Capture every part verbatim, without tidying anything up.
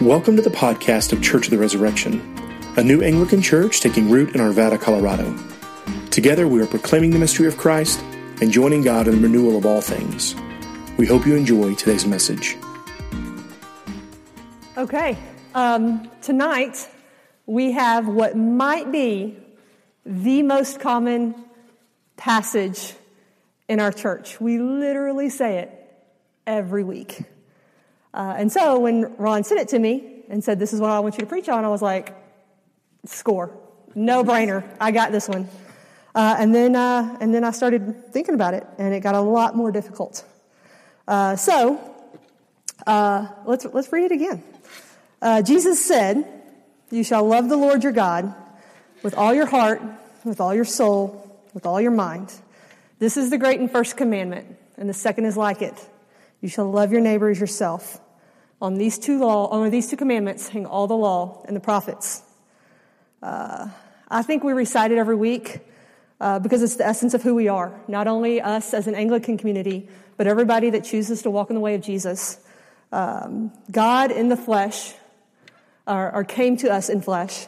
Welcome to the podcast of Church of the Resurrection, a new Anglican church taking root in Arvada, Colorado. Together we are proclaiming the mystery of Christ and joining God in the renewal of all things. We hope you enjoy today's message. Okay, um, tonight we have what might be the most common passage in our church. We literally say it every week. Uh, and so when Ron sent it to me and said, this is what I want you to preach on, I was like, score. No brainer. I got this one. Uh, and then uh, and then I started thinking about it, and it got a lot more difficult. Uh, so uh, let's let's read it again. Uh, Jesus said, "You shall love the Lord your God with all your heart, with all your soul, with all your mind. This is the great and first commandment, and the second is like it. You shall love your neighbor as yourself. On these two law, on these two commandments hang all the law and the prophets." Uh, I think we recite it every week uh, because it's the essence of who we are. Not only us as an Anglican community, but everybody that chooses to walk in the way of Jesus. Um, God in the flesh, or, or came to us in flesh,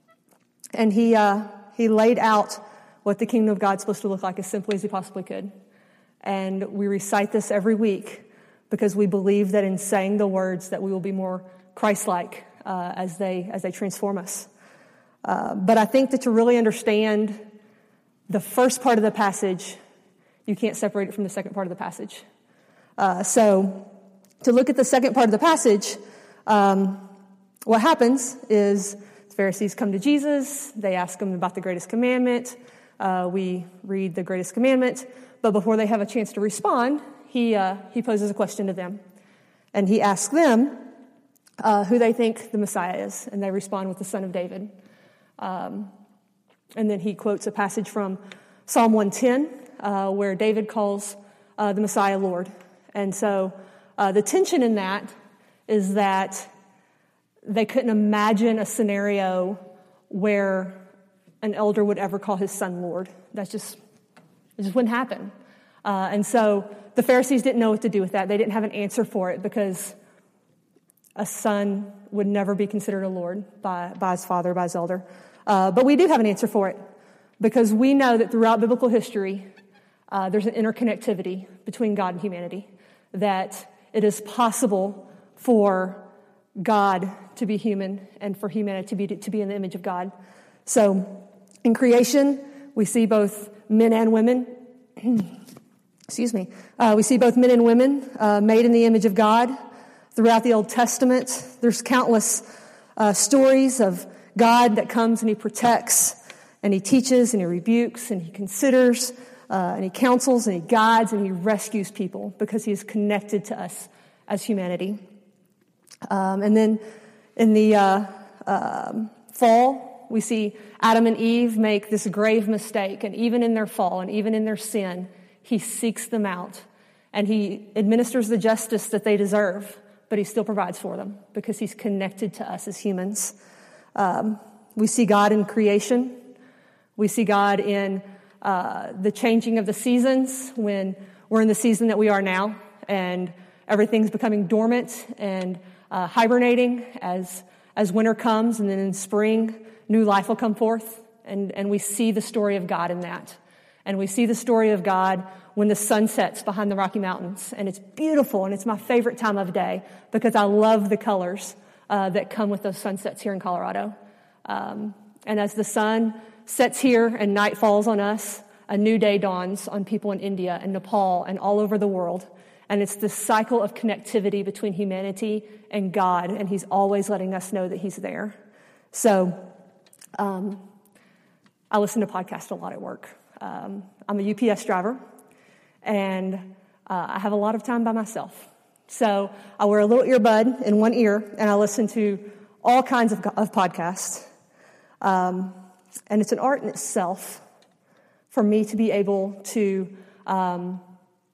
and he uh, he laid out what the kingdom of God's supposed to look like as simply as he possibly could. And we recite this every week because we believe that in saying the words that we will be more Christ-like uh, as they as they transform us. Uh, but I think that to really understand the first part of the passage, you can't separate it from the second part of the passage. Uh, so to look at the second part of the passage, um, what happens is the Pharisees come to Jesus. They ask him about the greatest commandment. Uh, we read the greatest commandment. But before they have a chance to respond, he uh, he poses a question to them. And he asks them uh, who they think the Messiah is. And they respond with the Son of David. Um, and then he quotes a passage from Psalm one ten, uh, where David calls uh, the Messiah Lord. And so uh, the tension in that is that they couldn't imagine a scenario where an elder would ever call his son Lord. That's just, it just wouldn't happen. Uh, and so the Pharisees didn't know what to do with that. They didn't have an answer for it because a son would never be considered a Lord by, by his father, by his elder. Uh, but we do have an answer for it because we know that throughout biblical history, uh, there's an interconnectivity between God and humanity, that it is possible for God to be human and for humanity to be, to be in the image of God. So in creation, we see both men and women. Excuse me. Uh, we see both men and women uh, made in the image of God. Throughout the Old Testament, there's countless uh, stories of God that comes and he protects and he teaches and he rebukes and he considers uh, and he counsels and he guides and he rescues people because he is connected to us as humanity. Um, and then in the uh, um, fall, we see Adam and Eve make this grave mistake, and even in their fall and even in their sin, he seeks them out and he administers the justice that they deserve, but he still provides for them because he's connected to us as humans. Um, we see God in creation. We see God in uh, the changing of the seasons when we're in the season that we are now and everything's becoming dormant and uh, hibernating as as winter comes, and then in spring, new life will come forth. And, and we see the story of God in that. And we see the story of God when the sun sets behind the Rocky Mountains. And it's beautiful, and it's my favorite time of day because I love the colors uh, that come with those sunsets here in Colorado. Um, and as the sun sets here and night falls on us, a new day dawns on people in India and Nepal and all over the world. And it's this cycle of connectivity between humanity and God, and he's always letting us know that he's there. So um, I listen to podcasts a lot at work. Um, I'm a U P S driver, and uh, I have a lot of time by myself. So I wear a little earbud in one ear, and I listen to all kinds of, of podcasts. Um, and it's an art in itself for me to be able to um,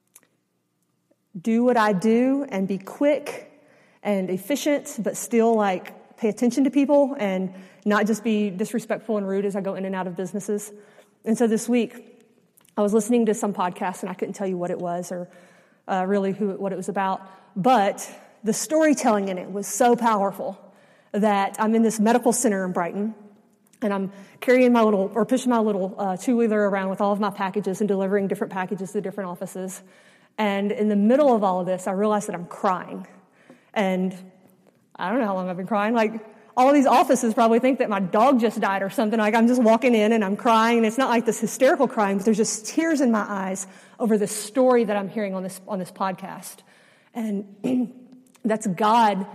do what I do and be quick and efficient, but still like pay attention to people and not just be disrespectful and rude as I go in and out of businesses. And so this week, I was listening to some podcast, and I couldn't tell you what it was or uh, really who what it was about, but the storytelling in it was so powerful. that I'm in this medical center in Brighton, and I'm carrying my little, or pushing my little uh, two-wheeler around with all of my packages and delivering different packages to different offices. And in the middle of all of this, I realized that I'm crying. And I don't know how long I've been crying. Like, all of these offices probably think that my dog just died or something. Like, I'm just walking in and I'm crying, and it's not like this hysterical crying, but there's just tears in my eyes over this story that I'm hearing on this on this podcast. And that's God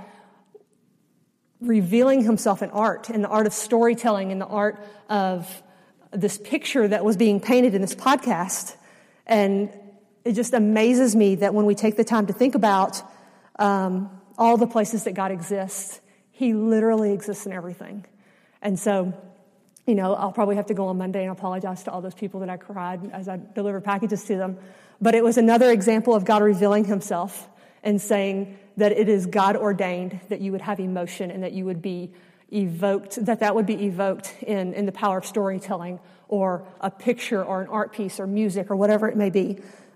revealing himself in art, in the art of storytelling, in the art of this picture that was being painted in this podcast. And it just amazes me that when we take the time to think about um, all the places that God exists, he literally exists in everything. And so, you know, I'll probably have to go on Monday and apologize to all those people that I cried as I delivered packages to them. But it was another example of God revealing himself and saying that it is God ordained that you would have emotion and that you would be evoked, that that would be evoked in, in the power of storytelling or a picture or an art piece or music or whatever it may be.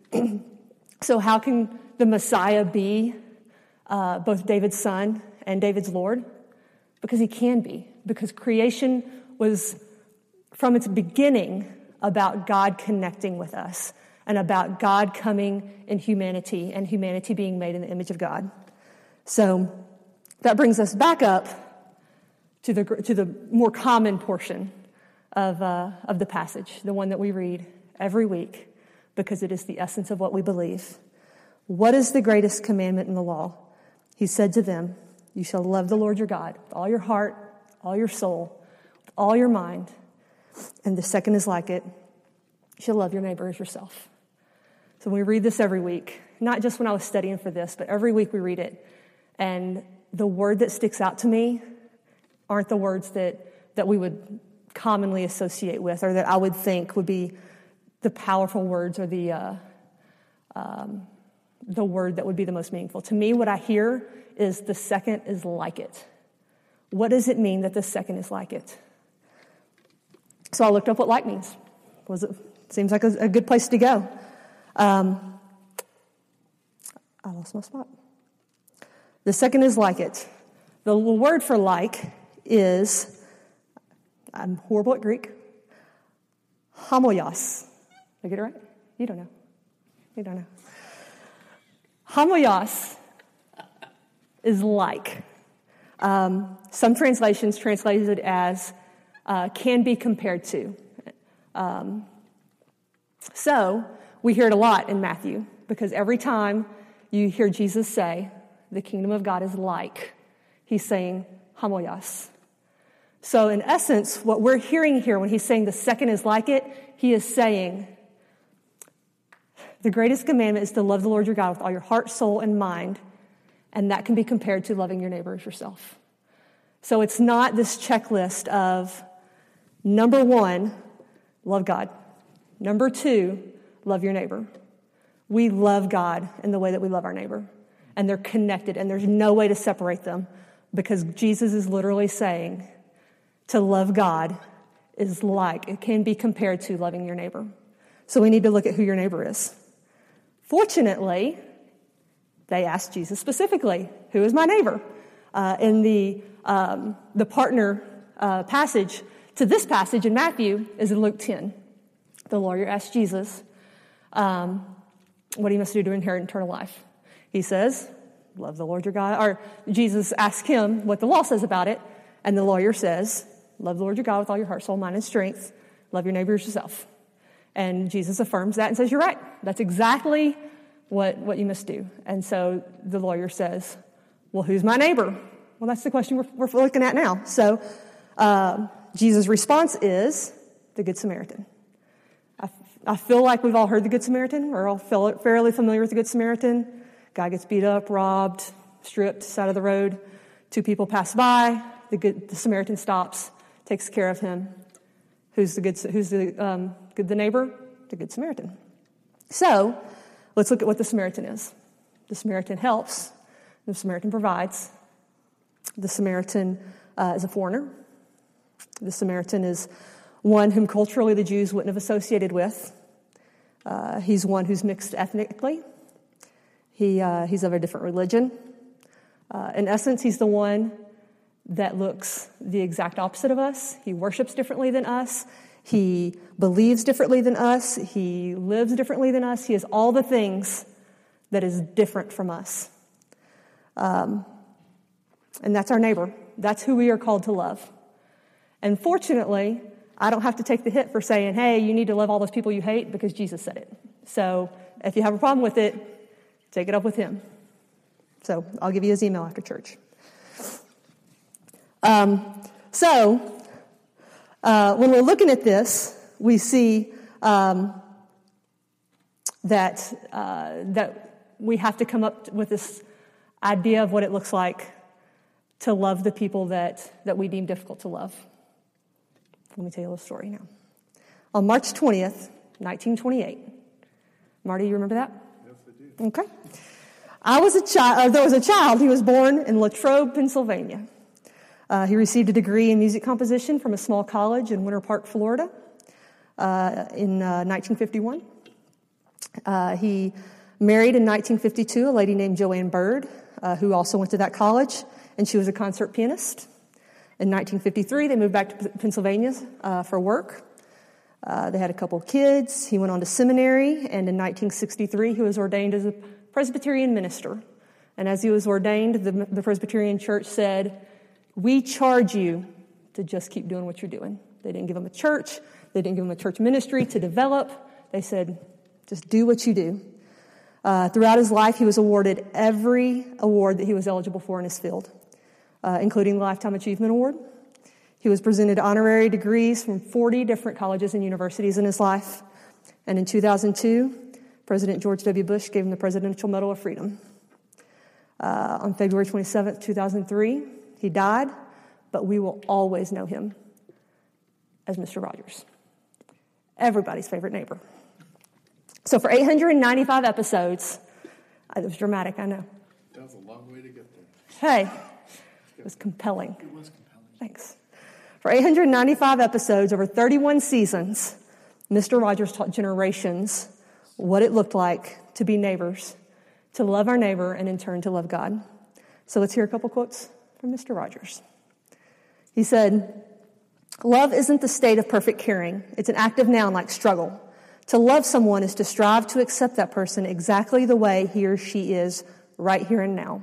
So how can the Messiah be uh, both David's son and David's Lord? Because he can be. Because creation was, from its beginning, about God connecting with us and about God coming in humanity and humanity being made in the image of God. So that brings us back up to the to the more common portion of uh, of the passage, the one that we read every week, because it is the essence of what we believe. What is the greatest commandment in the law? He said to them, you shall love the Lord your God with all your heart, all your soul, with all your mind. And the second is like it. You shall love your neighbor as yourself. So we read this every week, not just when I was studying for this, but every week we read it. And the word that sticks out to me aren't the words that, that we would commonly associate with or that I would think would be the powerful words or the uh, um, the word that would be the most meaningful. To me, what I hear is the second is like it. What does it mean that the second is like it? So I looked up what like means. Was it seems like a, a good place to go. Um, I lost my spot. The second is like it. The word for like is, I'm horrible at Greek, homoios. Did I get it right? You don't know. You don't know. Homoios is like. Um, some translations translate it as uh, can be compared to. Um, so we hear it a lot in Matthew because every time you hear Jesus say, the kingdom of God is like, he's saying homoios. So in essence, what we're hearing here when he's saying the second is like it, he is saying the greatest commandment is to love the Lord your God with all your heart, soul, and mind, and that can be compared to loving your neighbor as yourself. So it's not this checklist of number one, love God. Number two, love your neighbor. We love God in the way that we love our neighbor. And they're connected, and there's no way to separate them because Jesus is literally saying to love God is like, it can be compared to loving your neighbor. So we need to look at who your neighbor is. Fortunately, they asked Jesus specifically, who is my neighbor? Uh, in the um, the partner uh, passage to this passage in Matthew is in Luke ten. The lawyer asked Jesus um, what he must do to inherit eternal life. He says, love the Lord your God. Or Jesus asked him what the law says about it, and the lawyer says, love the Lord your God with all your heart, soul, mind, and strength. Love your neighbor as yourself. And Jesus affirms that and says, you're right. That's exactly what, what you must do. And so the lawyer says, well, who's my neighbor? Well, that's the question we're, we're looking at now. So uh, Jesus' response is the Good Samaritan. I, I feel like we've all heard the Good Samaritan, or all feel fairly familiar with the Good Samaritan. Guy gets beat up, robbed, stripped, side of the road. Two people pass by. The, good, the Samaritan stops, takes care of him. Who's the good? Who's the um, good? The neighbor, the Good Samaritan. So let's look at what the Samaritan is. The Samaritan helps. The Samaritan provides. The Samaritan uh, is a foreigner. The Samaritan is one whom culturally the Jews wouldn't have associated with. Uh, he's one who's mixed ethnically. He uh, he's of a different religion. Uh, in essence, he's the one that looks the exact opposite of us. He worships differently than us. He believes differently than us. He lives differently than us. He is all the things that is different from us. Um, and that's our neighbor. That's who we are called to love. And fortunately, I don't have to take the hit for saying, hey, you need to love all those people you hate because Jesus said it. So if you have a problem with it, take it up with him. So I'll give you his email after church. Um, so uh, when we're looking at this, we see um, that uh, that we have to come up with this idea of what it looks like to love the people that, that we deem difficult to love. Let me tell you a little story now. On March twentieth, nineteen twenty-eight. Marty, you remember that? Yes, I do. Okay. I was a child, there was a child, he was born in Latrobe, Pennsylvania. Uh, he received a degree in music composition from a small college in Winter Park, Florida, uh, in uh, nineteen fifty-one. Uh, he married in nineteen fifty-two a lady named Joanne Bird, uh, who also went to that college, and she was a concert pianist. In nineteen fifty-three, they moved back to Pennsylvania uh, for work. Uh, they had a couple of kids. He went on to seminary, and in nineteen sixty-three, he was ordained as a Presbyterian minister. And as he was ordained, the, the Presbyterian Church said, we charge you to just keep doing what you're doing. They didn't give him a church. They didn't give him a church ministry to develop. They said, just do what you do. Uh, throughout his life, he was awarded every award that he was eligible for in his field, uh, including the Lifetime Achievement Award. He was presented honorary degrees from forty different colleges and universities in his life. And in two thousand two, President George W. Bush gave him the Presidential Medal of Freedom. Uh, on February twenty-seventh, two thousand three, he died, but we will always know him as Mister Rogers, everybody's favorite neighbor. So for eight hundred ninety-five episodes, it was dramatic, I know. That was a long way to get there. Hey, it was compelling. It was compelling. Thanks. For eight hundred ninety-five episodes over thirty-one seasons, Mister Rogers taught generations what it looked like to be neighbors, to love our neighbor, and in turn to love God. So let's hear a couple quotes from Mister Rogers. He said, love isn't the state of perfect caring. It's an active noun like struggle. To love someone is to strive to accept that person exactly the way he or she is right here and now.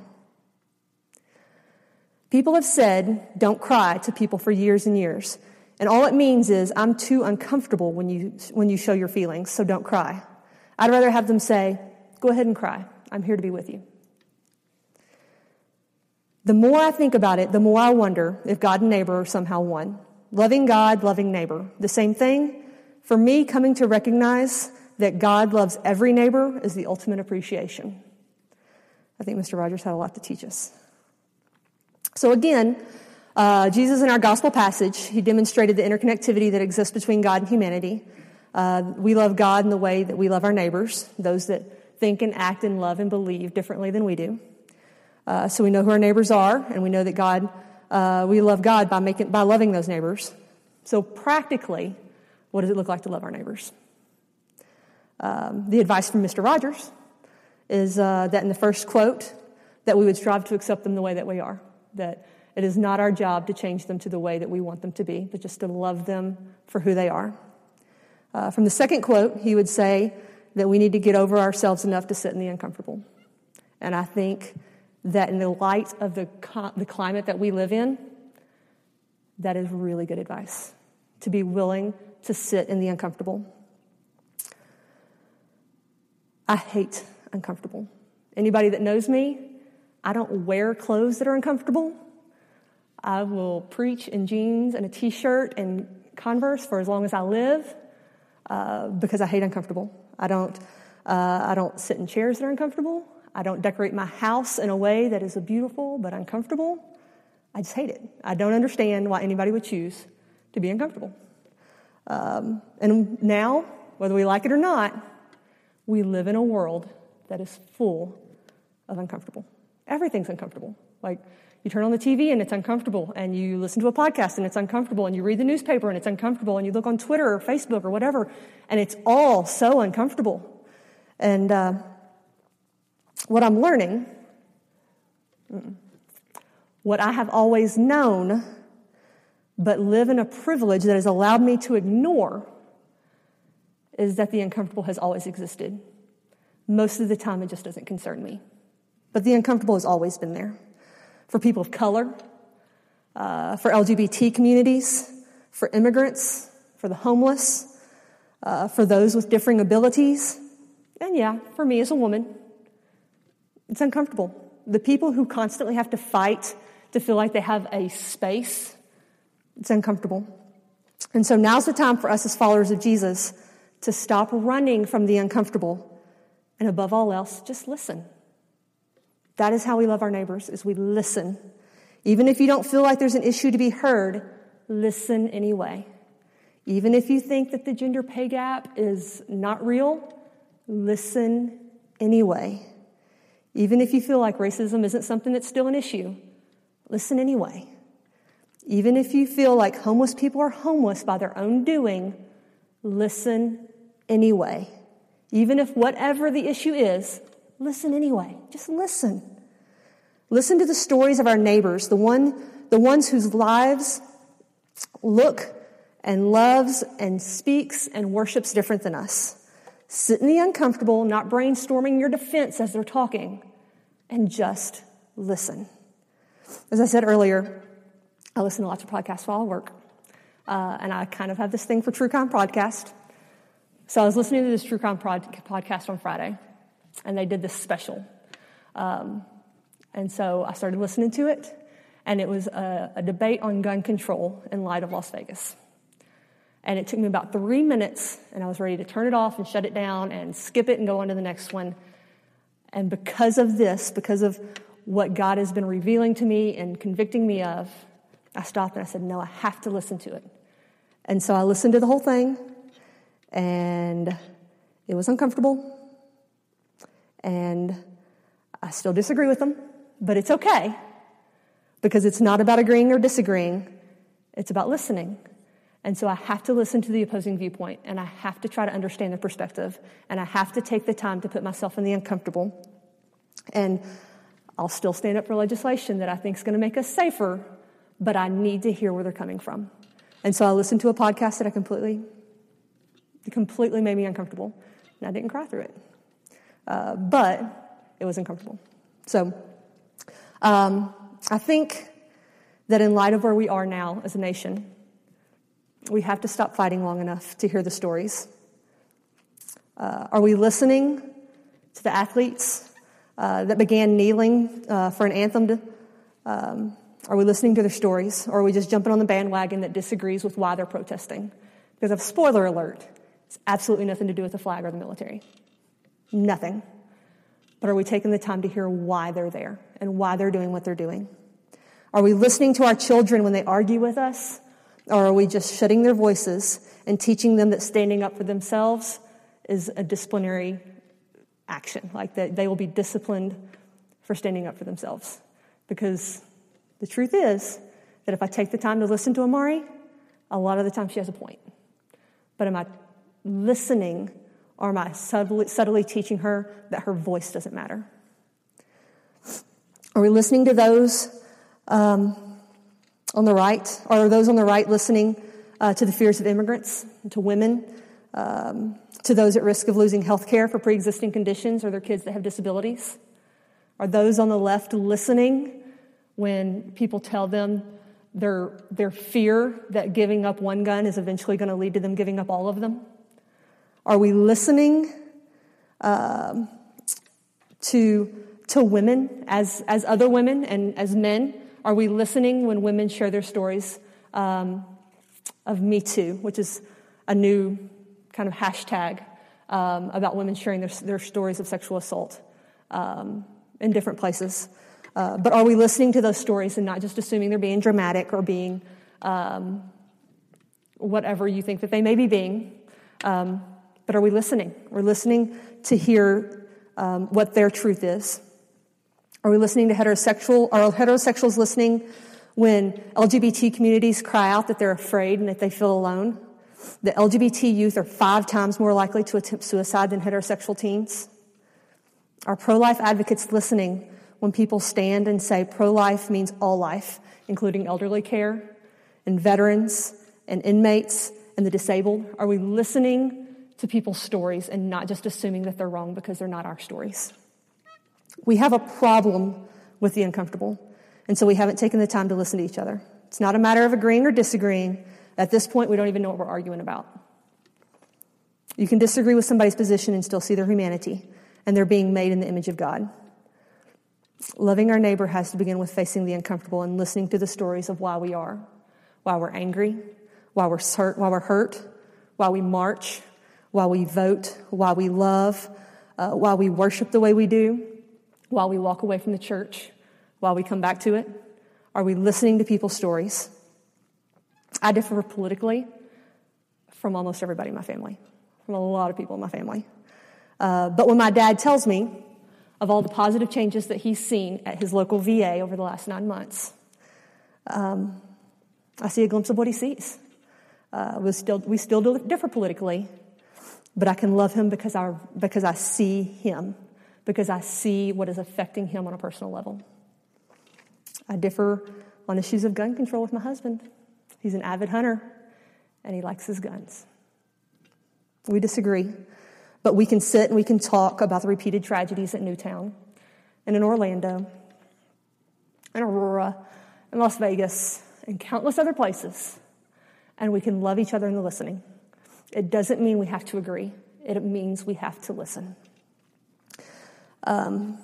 People have said, don't cry to people for years and years. And all it means is, I'm too uncomfortable when you when you show your feelings, so don't cry. I'd rather have them say, go ahead and cry. I'm here to be with you. The more I think about it, the more I wonder if God and neighbor are somehow one. Loving God, loving neighbor. The same thing. For me, coming to recognize that God loves every neighbor is the ultimate appreciation. I think Mister Rogers had a lot to teach us. So again, uh, Jesus in our gospel passage, he demonstrated the interconnectivity that exists between God and humanity. Uh, we love God in the way that we love our neighbors, those that think and act and love and believe differently than we do. Uh, so we know who our neighbors are, and we know that God, uh, we love God by making by loving those neighbors. So practically, what does it look like to love our neighbors? Um, the advice from Mister Rogers is uh, that in the first quote, that we would strive to accept them the way that we are. That it is not our job to change them to the way that we want them to be, but just to love them for who they are. Uh, from the second quote, he would say that we need to get over ourselves enough to sit in the uncomfortable. And I think that in the light of the the climate that we live in, that is really good advice, to be willing to sit in the uncomfortable. I hate uncomfortable. Anybody that knows me, I don't wear clothes that are uncomfortable. I will preach in jeans and a t-shirt and Converse for as long as I live uh, because I hate uncomfortable. I don't, uh, I don't sit in chairs that are uncomfortable. I don't decorate my house in a way that is beautiful but uncomfortable. I just hate it. I don't understand why anybody would choose to be uncomfortable. Um, and now, whether we like it or not, we live in a world that is full of uncomfortable. Everything's uncomfortable. Like, you turn on the T V and it's uncomfortable, and you listen to a podcast and it's uncomfortable, and you read the newspaper and it's uncomfortable, and you look on Twitter or Facebook or whatever, and it's all so uncomfortable. And uh, what I'm learning, What I have always known, but live in a privilege that has allowed me to ignore, is that the uncomfortable has always existed. Most of the time, it just doesn't concern me. But the uncomfortable has always been there. For people of color, uh, for L G B T communities, for immigrants, for the homeless, uh, for those with differing abilities, and yeah, for me as a woman, it's uncomfortable. The people who constantly have to fight to feel like they have a space, it's uncomfortable. And so now's the time for us as followers of Jesus to stop running from the uncomfortable, and above all else, just listen. That is how we love our neighbors, is we listen. Even if you don't feel like there's an issue to be heard, listen anyway. Even if you think that the gender pay gap is not real, listen anyway. Even if you feel like racism isn't something that's still an issue, listen anyway. Even if you feel like homeless people are homeless by their own doing, listen anyway. Even if whatever the issue is, listen anyway. Just listen. Listen to the stories of our neighbors, the one, the ones whose lives look and loves and speaks and worships different than us. Sit in the uncomfortable, not brainstorming your defense as they're talking, and just listen. As I said earlier, I listen to lots of podcasts while I work, uh, and I kind of have this thing for True Crime podcast. So I was listening to this True Crime prod- podcast on Friday, and they did this special. Um, and so I started listening to it, and it was a, a debate on gun control in light of Las Vegas. And it took me about three minutes, and I was ready to turn it off and shut it down and skip it and go on to the next one. And because of this, because of what God has been revealing to me and convicting me of, I stopped and I said, no, I have to listen to it. And so I listened to the whole thing, and it was uncomfortable. And I still disagree with them, but it's okay, because it's not about agreeing or disagreeing. It's about listening. And so I have to listen to the opposing viewpoint, and I have to try to understand their perspective, and I have to take the time to put myself in the uncomfortable. And I'll still stand up for legislation that I think is going to make us safer, but I need to hear where they're coming from. And so I listened to a podcast that I completely, completely made me uncomfortable, and I didn't cry through it. Uh, but it was uncomfortable. So um, I think that in light of where we are now as a nation, we have to stop fighting long enough to hear the stories. Uh, are we listening to the athletes uh, that began kneeling uh, for an anthem? To, um, are we listening to their stories? Or are we just jumping on the bandwagon that disagrees with why they're protesting? Because of spoiler alert, it's absolutely nothing to do with the flag or the military. Nothing. But are we taking the time to hear why they're there and why they're doing what they're doing? Are we listening to our children when they argue with us? Or are we just shutting their voices and teaching them that standing up for themselves is a disciplinary action, like that they will be disciplined for standing up for themselves? Because the truth is that if I take the time to listen to Amari, a lot of the time she has a point. But am I listening, or am I subtly, subtly teaching her that her voice doesn't matter? Are we listening to those um, on the right, or are those on the right listening uh, to the fears of immigrants, to women, um, to those at risk of losing health care for pre-existing conditions or their kids that have disabilities? Are those on the left listening when people tell them their, their fear that giving up one gun is eventually going to lead to them giving up all of them? Are we listening um, to, to women as, as other women and as men? Are we listening when women share their stories um, of Me Too, which is a new kind of hashtag um, about women sharing their, their stories of sexual assault um, in different places? Uh, but are we listening to those stories and not just assuming they're being dramatic or being um, whatever you think that they may be being? Um, but are we listening? We're listening to hear um, what their truth is. Are we listening to heterosexual, are heterosexuals listening when L G B T communities cry out that they're afraid and that they feel alone? The L G B T youth are five times more likely to attempt suicide than heterosexual teens. Are pro-life advocates listening when people stand and say pro-life means all life, including elderly care and veterans and inmates and the disabled? Are we listening to people's stories and not just assuming that they're wrong because they're not our stories? We have a problem with the uncomfortable, and so we haven't taken the time to listen to each other. It's not a matter of agreeing or disagreeing. At this point, we don't even know what we're arguing about. You can disagree with somebody's position and still see their humanity, and they're being made in the image of God. Loving our neighbor has to begin with facing the uncomfortable and listening to the stories of why we are, why we're angry, why we're hurt, why we're hurt, why we march, why we vote, why we love, uh, why we worship the way we do, why we walk away from the church, why we come back to it. Are we listening to people's stories? I differ politically from almost everybody in my family, from a lot of people in my family. Uh, but when my dad tells me of all the positive changes that he's seen at his local V A over the last nine months, um, I see a glimpse of what he sees. Uh, we still we still differ politically, but I can love him because I because I see him, because I see what is affecting him on a personal level. I differ on issues of gun control with my husband. He's an avid hunter, and he likes his guns. We disagree, but we can sit and we can talk about the repeated tragedies at Newtown and in Orlando and Aurora and Las Vegas and countless other places, and we can love each other in the listening. It doesn't mean we have to agree. It means we have to listen. Um,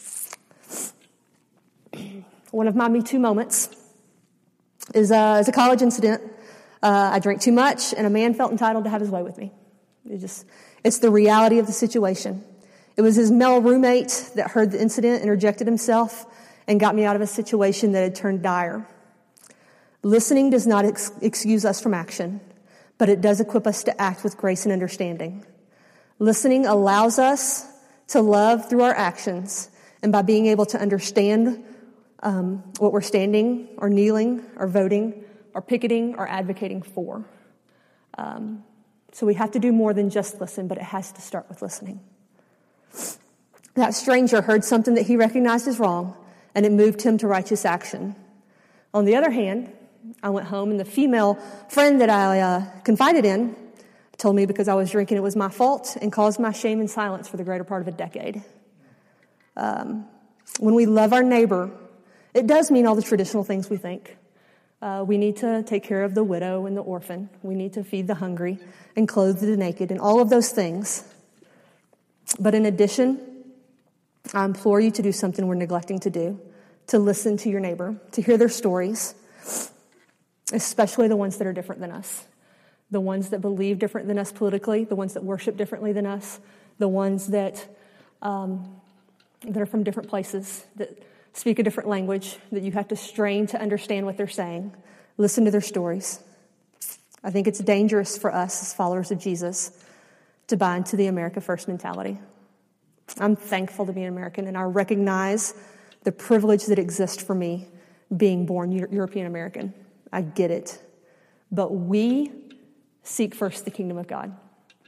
one of my Me Too moments is, uh, is a college incident. Uh, I drank too much, and a man felt entitled to have his way with me. It just, it's the reality of the situation. It was his male roommate that heard the incident, interjected himself, and got me out of a situation that had turned dire. Listening does not ex- excuse us from action, but it does equip us to act with grace and understanding. Listening allows us to love through our actions, and by being able to understand um, what we're standing or kneeling or voting or picketing or advocating for. Um, so we have to do more than just listen, but it has to start with listening. That stranger heard something that he recognized as wrong, and it moved him to righteous action. On the other hand, I went home, and the female friend that I uh, confided in told me because I was drinking it was my fault and caused my shame and silence for the greater part of a decade. Um, when we love our neighbor, it does mean all the traditional things we think. Uh, we need to take care of the widow and the orphan. We need to feed the hungry and clothe the naked and all of those things. But in addition, I implore you to do something we're neglecting to do, to listen to your neighbor, to hear their stories, especially the ones that are different than us, the ones that believe different than us politically, the ones that worship differently than us, the ones that um, that are from different places, that speak a different language, that you have to strain to understand what they're saying. Listen to their stories. I think it's dangerous for us as followers of Jesus to buy into the America First mentality. I'm thankful to be an American, and I recognize the privilege that exists for me being born European American. I get it. But we seek first the kingdom of God.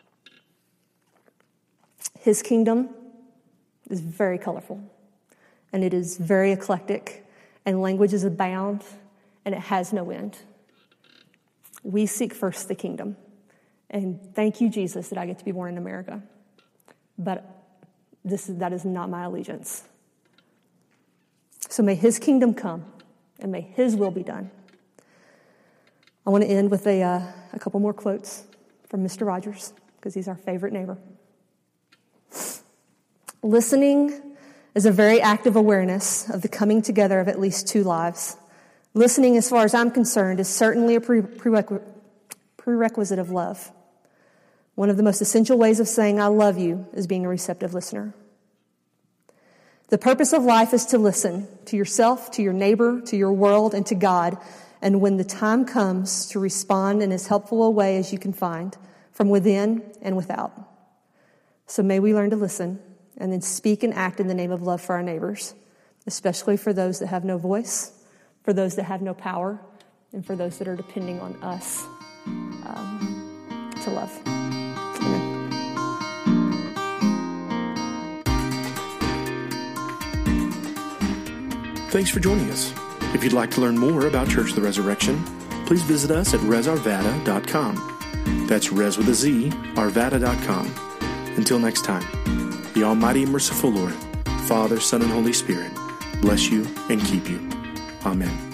His kingdom is very colorful, and it is very eclectic, and languages abound, and it has no end. We seek first the kingdom. And thank you, Jesus, that I get to be born in America. But this is, that is not my allegiance. So may his kingdom come, and may his will be done. I want to end with a, uh, a couple more quotes from Mister Rogers, because he's our favorite neighbor. Listening is a very active awareness of the coming together of at least two lives. Listening, as far as I'm concerned, is certainly a pre- prerequ- prerequisite of love. One of the most essential ways of saying I love you is being a receptive listener. The purpose of life is to listen to yourself, to your neighbor, to your world, and to God. And when the time comes, to respond in as helpful a way as you can find, from within and without. So may we learn to listen and then speak and act in the name of love for our neighbors, especially for those that have no voice, for those that have no power, and for those that are depending on us um, to love. Amen. Thanks for joining us. If you'd like to learn more about Church of the Resurrection, please visit us at res arvada dot com. That's res with a Z, arvada dot com. Until next time, the Almighty and merciful Lord, Father, Son, and Holy Spirit, bless you and keep you. Amen.